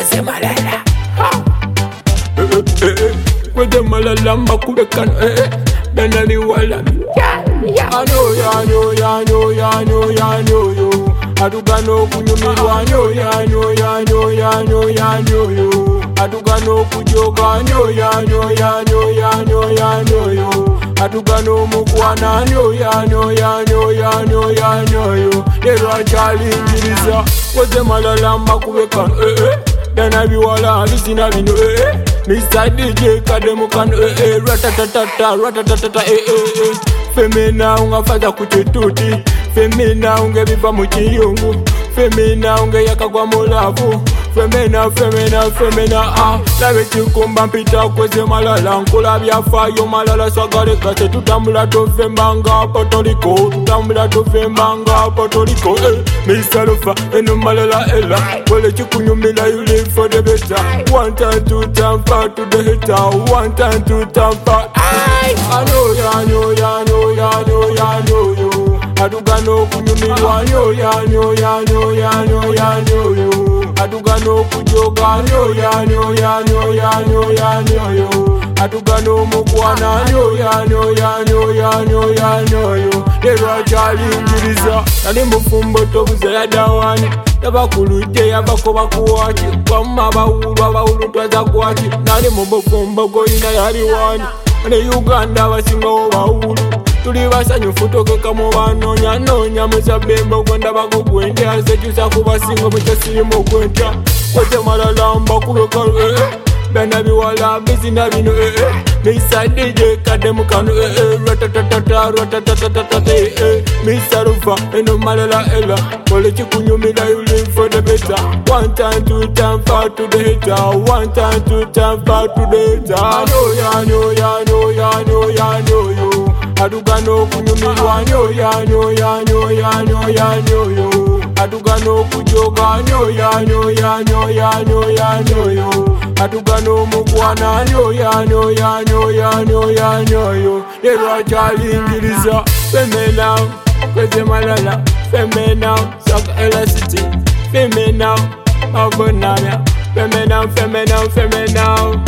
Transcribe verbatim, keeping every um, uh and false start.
kweze malala kweze malala mbakubekano benali wala I know ya, I know ya, I know ya, I know ya, I know you. Aduga no kunyumirwa, I know ya, I know ya, I know ya, I know ya, I know you. Aduga no kujoga, I know ya, I know ya, I know ya, I know ya, I know you. Aduga no mukwana, I know ya, I know ya, I know ya, I know ya, I know you. Lero akyalingiriza kweze malala mbakubekano Dana biwala lisina bino eh Mister D J kademukano eh Ratatatata, ratatatata eh eh Femina ungafaza kuchituti Femina unge biva muchiyungu Femina unge yakagwa mulavu Femina, femina, femina ah Lawe chikumba mpita kweze malala Nkula byafayo malala swagare kase Tutambula tofembanga Potoliko Tutambula tofembanga Potoliko eh Mister Lufa enu malala ella Wale chikunyumila you live for the better One time, two time, five to the hitter One time, two time, five I know ya, I know ya, I know ya, I know ya, I know you Aduga no kunyumirwa, I know ya, I know ya, I know ya, I know ya, I know you Aduga no kujoga, I know ya, I know ya, I know ya, I know ya, I know you Aduga no mukwana, I know ya, I know ya, I know ya, I know ya, I know you Lero akyalingiriza nali mufumbo tobuze yadawani Tabakulude yabako bakuwaki Kwama bawulu abawulu twaza kwaki Nali mubufumbo goyina yali wani Ne Uganda basingawo bawulu Tuli basanyufu tokeka mu banonya nonya muzabemba gwenda bakugwendya sekyusa kubasinga mukyasirimu gwendya kweze malala mbakubeka eh bena biwala bizina bino eh Mister D J kademukano eh ratatatata ratatatata eh Mister Rufa eno malala ella wale chikunyumila you live for the better One time, two time, five to the hitter One time, two time, five to the hitter I know ya, I know ya, I know ya, I know ya, I know you Aduga no kunyumirwa, I know ya, I know ya, I know ya, I know ya, I know you Aduga no kujoga, I know ya, I know ya, I know ya, I know ya, I know you Aduga no mukwana, I know ya, I know ya, I know ya, I know ya, I know you Lero akyalingiriza femina kweze malala femina saka elasticity femina abonamya femina femina femina